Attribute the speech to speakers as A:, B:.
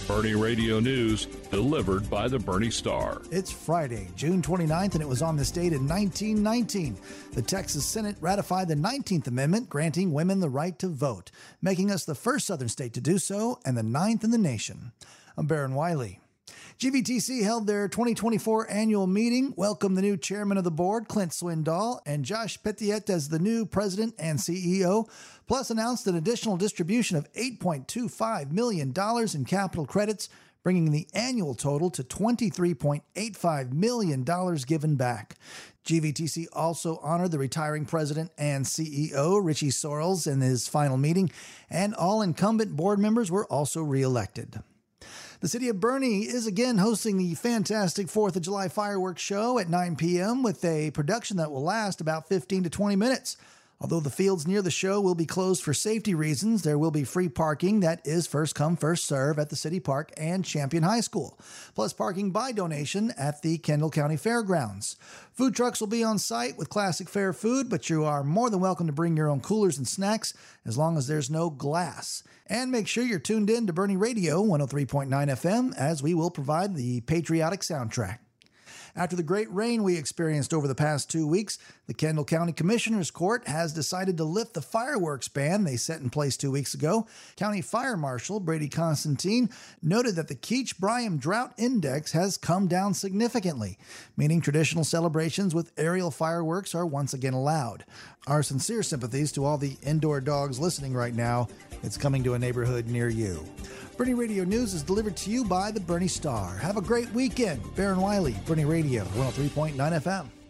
A: Bernie Radio News, delivered by the Bernie Star.
B: It's Friday, June 29th, and it was on this date in 1919. The Texas Senate ratified the 19th Amendment, granting women the right to vote, making us the first Southern state to do so and the 9th in the nation. I'm Barron Wiley. GVTC held their 2024 annual meeting, welcomed the new chairman of the board, Clint Swindoll, and Josh Pethiet as the new president and CEO, plus announced an additional distribution of $8.25 million in capital credits, bringing the annual total to $23.85 million given back. GVTC also honored the retiring president and CEO, Richie Sorrells, in his final meeting, and all incumbent board members were also reelected. The city of Bernie is again hosting the fantastic 4th of July fireworks show at 9 p.m. with a production that will last about 15 to 20 minutes. Although the fields near the show will be closed for safety reasons, there will be free parking that is first come, first serve at the City Park and Champion High School, plus parking by donation at the Kendall County Fairgrounds. Food trucks will be on site with classic fair food, but you are more than welcome to bring your own coolers and snacks as long as there's no glass. And make sure you're tuned in to Bernie Radio 103.9 FM as we will provide the patriotic soundtrack. After the great rain we experienced over the past 2 weeks, the Kendall County Commissioner's Court has decided to lift the fireworks ban they set in place 2 weeks ago. County Fire Marshal Brady Constantine noted that the Keach-Bryant Drought Index has come down significantly, meaning traditional celebrations with aerial fireworks are once again allowed. Our sincere sympathies to all the indoor dogs listening right now. It's coming to a neighborhood near you. Bernie Radio News is delivered to you by the Bernie Star. Have a great weekend. Barron Wiley, Bernie Radio, 103.9 FM.